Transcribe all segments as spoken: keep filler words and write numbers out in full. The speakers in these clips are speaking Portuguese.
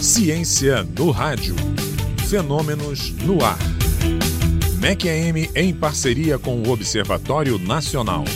Ciência no rádio. Fenômenos no ar. M E C A M em parceria com o Observatório Nacional.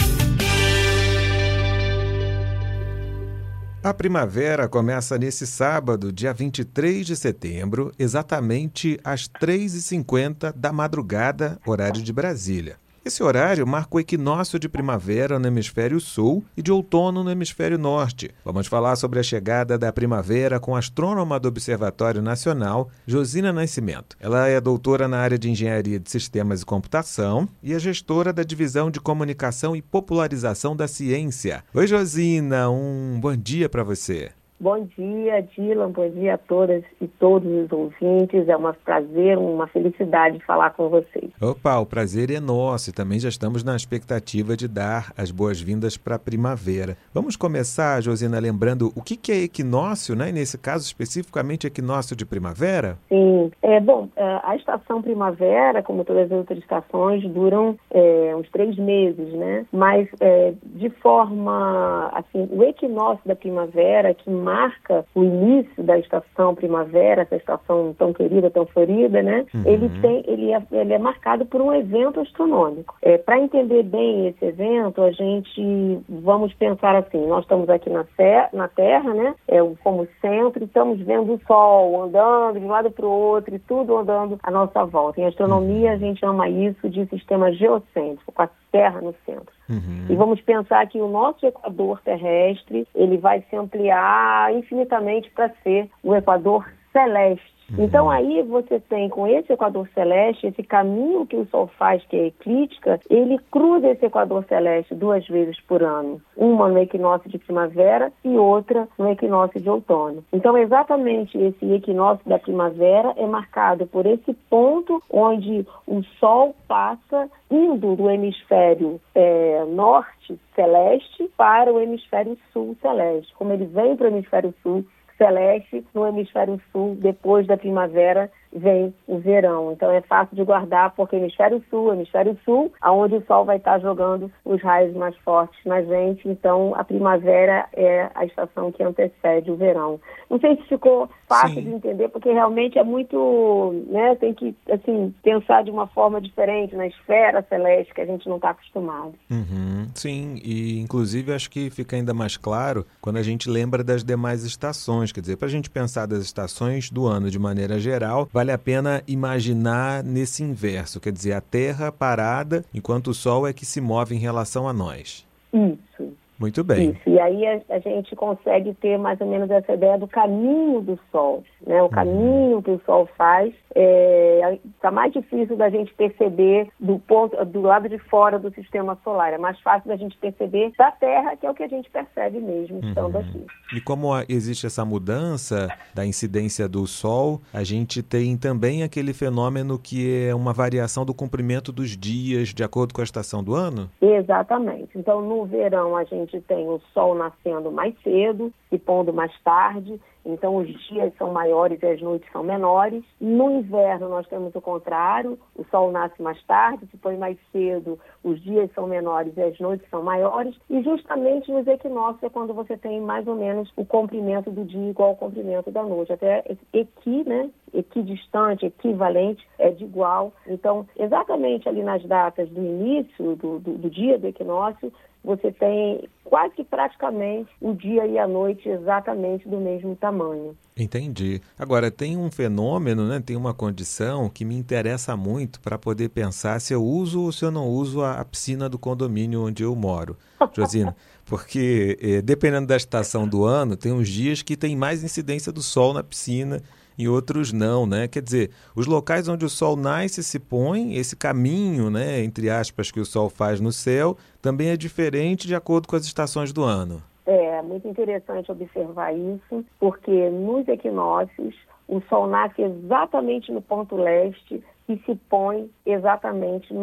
A primavera começa nesse sábado, dia vinte e três de setembro, exatamente às três e cinquenta da madrugada, horário de Brasília. Esse horário marca o equinócio de primavera no hemisfério sul e de outono no hemisfério norte. Vamos falar sobre a chegada da primavera com a astrônoma do Observatório Nacional, Josina Nascimento. Ela é doutora na área de Engenharia de Sistemas e Computação e é gestora da Divisão de Comunicação e Popularização da Ciência. Oi, Josina, um bom dia para você. Bom dia, Dylan, bom dia a todas e todos os ouvintes. É um prazer, uma felicidade falar com vocês. Opa, o prazer é nosso e também já estamos na expectativa de dar as boas-vindas para a primavera. Vamos começar, Josina, lembrando o que, que é equinócio, né? E nesse caso, especificamente, equinócio de primavera? Sim, é, bom, a estação primavera, como todas as outras estações, duram é, uns três meses, né? Mas, é, de forma, assim, o equinócio da primavera, que marca o início da estação primavera, essa estação tão querida, tão florida, né? Uhum. Ele tem, ele é, ele é marcado por um evento astronômico. É, para entender bem esse evento, a gente vamos pensar assim: nós estamos aqui na, na Terra, né? É, como centro, e estamos vendo o Sol andando de um lado para o outro e tudo andando à nossa volta. Em astronomia, a gente chama isso de sistema geocêntrico, com a Terra no centro. Uhum. E vamos pensar que o nosso equador terrestre, ele vai se ampliar infinitamente para ser o equador celeste. Uhum. Então aí você tem, com esse equador celeste, esse caminho que o Sol faz, que é a eclíptica, ele cruza esse equador celeste duas vezes por ano. Uma no equinócio de primavera e outra no equinócio de outono. Então exatamente esse equinócio da primavera é marcado por esse ponto onde o Sol passa indo do hemisfério é, norte celeste para o hemisfério sul celeste. Como ele vem para o hemisfério sul celeste, no hemisfério sul, depois da primavera, vem o verão. Então é fácil de guardar, porque hemisfério sul, hemisfério sul, aonde o Sol vai estar jogando os raios mais fortes na gente. Então a primavera é a estação que antecede o verão. Não sei se ficou fácil Sim. de entender, porque realmente é muito, né, tem que, assim, pensar de uma forma diferente na esfera celeste que a gente não está acostumado. Uhum, sim, e inclusive acho que fica ainda mais claro quando a gente lembra das demais estações. Quer dizer, para a gente pensar das estações do ano de maneira geral, vale a pena imaginar nesse inverso, quer dizer, a Terra parada enquanto o Sol é que se move em relação a nós. Isso. Muito bem. Isso, e aí a, a gente consegue ter mais ou menos essa ideia do caminho do Sol, né? O caminho uhum. que o Sol faz está é, mais difícil da gente perceber do, ponto, do lado de fora do sistema solar. É mais fácil da gente perceber da Terra, que é o que a gente percebe mesmo estando uhum. aqui. E como existe essa mudança da incidência do Sol, a gente tem também aquele fenômeno que é uma variação do comprimento dos dias de acordo com a estação do ano? Exatamente. Então, no verão, a gente A gente tem o Sol nascendo mais cedo e pondo mais tarde, então os dias são maiores e as noites são menores. No inverno nós temos o contrário, o Sol nasce mais tarde, se põe mais cedo, os dias são menores e as noites são maiores, e justamente nos equinócios é quando você tem mais ou menos o comprimento do dia igual ao comprimento da noite, até equi, né? equidistante, equivalente, é de igual. Então, exatamente ali nas datas do início do, do, do dia do equinócio, você tem quase que praticamente o dia e a noite exatamente do mesmo tamanho. Entendi. Agora, tem um fenômeno, né? Tem uma condição que me interessa muito para poder pensar se eu uso ou se eu não uso a, a piscina do condomínio onde eu moro, Josina. Porque, eh, dependendo da estação do ano, tem uns dias que tem mais incidência do Sol na piscina e outros não, né? Quer dizer, os locais onde o Sol nasce e se põe, esse caminho, né, entre aspas, que o Sol faz no céu, também é diferente de acordo com as estações do ano. É muito interessante observar isso, porque nos equinócios o Sol nasce exatamente no ponto leste e se põe exatamente no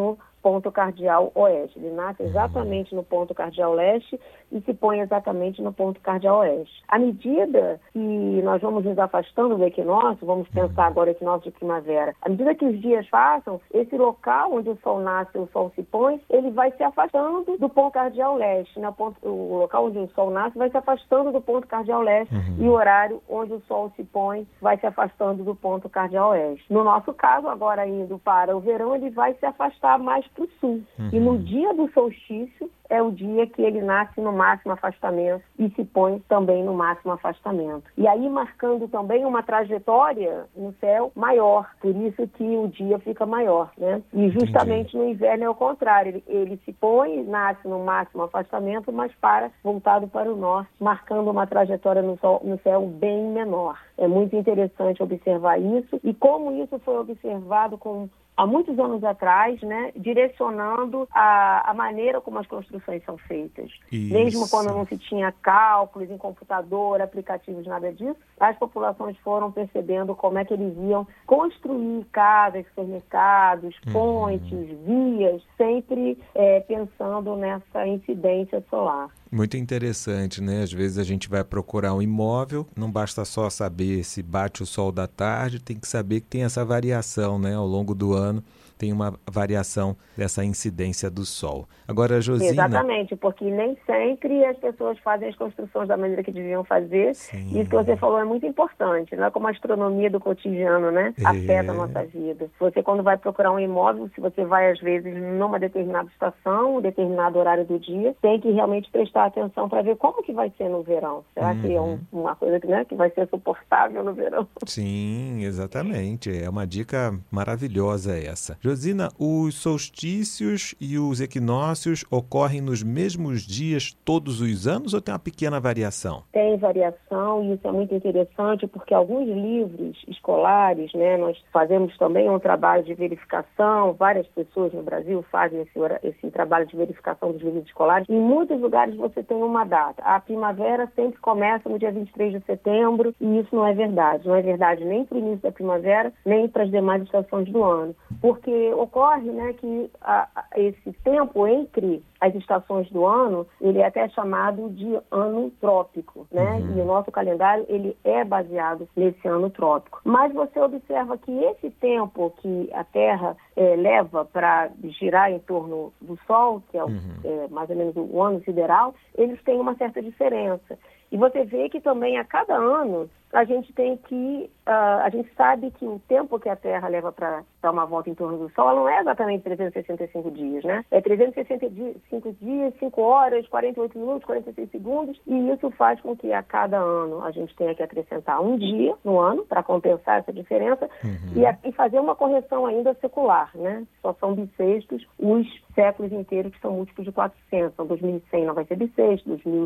ponto cardial oeste. Ele nasce exatamente no ponto cardial leste e se põe exatamente no ponto cardial oeste. À medida que nós vamos nos afastando do equinócio, vamos pensar agora o equinócio de primavera, à medida que os dias passam, esse local onde o Sol nasce e o Sol se põe, ele vai se afastando do ponto cardial leste. Né? O, ponto, o local onde o Sol nasce vai se afastando do ponto cardial leste uhum. e o horário onde o Sol se põe vai se afastando do ponto cardial oeste. No nosso caso, agora indo para o verão, ele vai se afastar mais para o sul. Uhum. E no dia do solstício, é o dia que ele nasce no máximo afastamento e se põe também no máximo afastamento. E aí marcando também uma trajetória no céu maior, por isso que o dia fica maior, né? E justamente Entendi. No inverno é o contrário, ele, ele se põe, nasce no máximo afastamento, mas para, voltado para o norte, marcando uma trajetória no, sol, no céu bem menor. É muito interessante observar isso e como isso foi observado com há muitos anos atrás, né, direcionando a, a maneira como as construções são feitas. Isso. Mesmo quando não se tinha cálculos em computador, aplicativos, nada disso, as populações foram percebendo como é que eles iam construir casas, supermercados, pontes, uhum. vias, sempre é, pensando nessa incidência solar. Muito interessante, né? Às vezes a gente vai procurar um imóvel, não basta só saber se bate o sol da tarde, tem que saber que tem essa variação, né? Ao longo do ano tem uma variação dessa incidência do sol. Agora, Josina... Exatamente, porque nem sempre as pessoas fazem as construções da maneira que deviam fazer. Sim. Isso que você falou é muito importante, não é como a astronomia do cotidiano, né? É. Afeta a nossa vida. Você, quando vai procurar um imóvel, se você vai, às vezes, numa determinada estação, um determinado horário do dia, tem que realmente prestar atenção para ver como que vai ser no verão. Será uhum. que é um, uma coisa que, né, que vai ser suportável no verão? Sim, exatamente. É uma dica maravilhosa essa. Josina, os solstícios e os equinócios ocorrem nos mesmos dias todos os anos ou tem uma pequena variação? Tem variação e isso é muito interessante porque alguns livros escolares, né, nós fazemos também um trabalho de verificação, várias pessoas no Brasil fazem esse, esse trabalho de verificação dos livros escolares. Em muitos lugares você tem uma data. A primavera sempre começa no dia vinte e três de setembro e isso não é verdade. Não é verdade nem para o início da primavera, nem para as demais estações do ano. Porque ocorre, né, que a, a, esse tempo entre as estações do ano, ele é até chamado de ano trópico, né? Uhum. E o nosso calendário, ele é baseado nesse ano trópico. Mas você observa que esse tempo que a Terra é, leva para girar em torno do Sol, que é, o, uhum. é mais ou menos o ano sideral, eles têm uma certa diferença. E você vê que também a cada ano a gente tem que, uh, a gente sabe que o tempo que a Terra leva para dar uma volta em torno do Sol, ela não é exatamente trezentos e sessenta e cinco dias, né? É trezentos e sessenta e cinco dias, cinco horas, quarenta e oito minutos, quarenta e seis segundos, e isso faz com que a cada ano a gente tenha que acrescentar um dia no ano para compensar essa diferença uhum. e, a, e fazer uma correção ainda secular, né? Só são bissextos os séculos inteiros que são múltiplos de quatrocentos. Então, dois mil e cem não vai ser bissexto, dois mil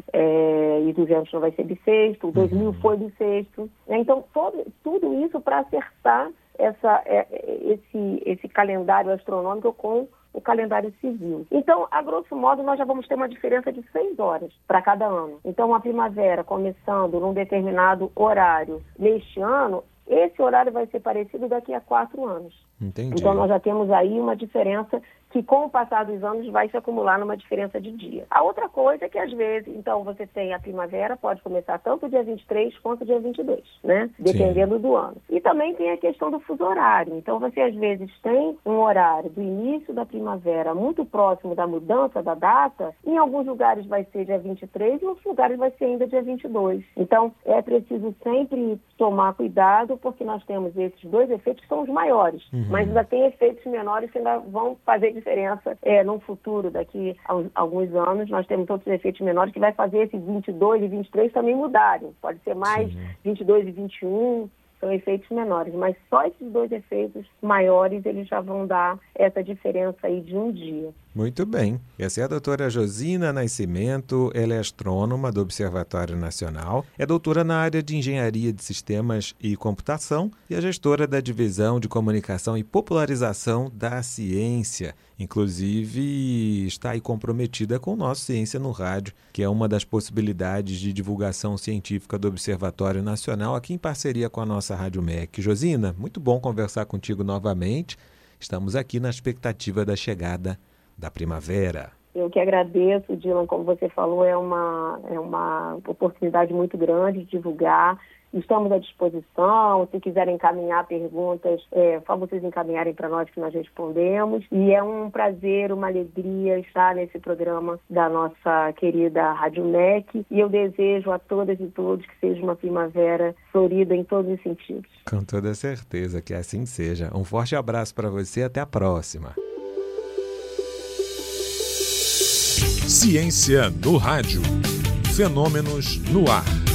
e duzentos não vai ser bissexto, dois mil foi bissexto. Então, todo, tudo isso para acertar essa, esse, esse calendário astronômico com o calendário civil. Então, a grosso modo, nós já vamos ter uma diferença de seis horas para cada ano. Então, a primavera começando num determinado horário neste ano, esse horário vai ser parecido daqui a quatro anos. Entendi. Então, nós já temos aí uma diferença que, com o passar dos anos, vai se acumular numa diferença de dia. A outra coisa é que, às vezes, então, você tem a primavera, pode começar tanto dia vinte e três quanto dia vinte e dois, né? Dependendo Sim. do ano. E também tem a questão do fuso horário. Então, você, às vezes, tem um horário do início da primavera muito próximo da mudança da data. Em alguns lugares vai ser dia vinte e três e em outros lugares vai ser ainda dia vinte e dois. Então, é preciso sempre tomar cuidado, porque nós temos esses dois efeitos que são os maiores. Uhum. Mas ainda tem efeitos menores que ainda vão fazer diferença é, no futuro, daqui a alguns anos. Nós temos outros efeitos menores que vai fazer esses vinte e dois e vinte e três também mudarem. Pode ser mais Sim. vinte e dois e vinte e um, são efeitos menores. Mas só esses dois efeitos maiores, eles já vão dar essa diferença aí de um dia. Muito bem. Essa é a doutora Josina Nascimento, ela é astrônoma do Observatório Nacional, é doutora na área de Engenharia de Sistemas e Computação e é gestora da Divisão de Comunicação e Popularização da Ciência. Inclusive, está aí comprometida com o nosso Ciência no Rádio, que é uma das possibilidades de divulgação científica do Observatório Nacional, aqui em parceria com a nossa Rádio M E C. Josina, muito bom conversar contigo novamente. Estamos aqui na expectativa da chegada da primavera. Eu que agradeço, Dylan, como você falou, é uma, é uma oportunidade muito grande de divulgar. Estamos à disposição, se quiserem encaminhar perguntas, é só vocês encaminharem para nós que nós respondemos. E é um prazer, uma alegria estar nesse programa da nossa querida Rádio M E C. E eu desejo a todas e todos que seja uma primavera florida em todos os sentidos. Com toda certeza que assim seja. Um forte abraço para você e até a próxima. Ciência no Rádio. Fenômenos no ar.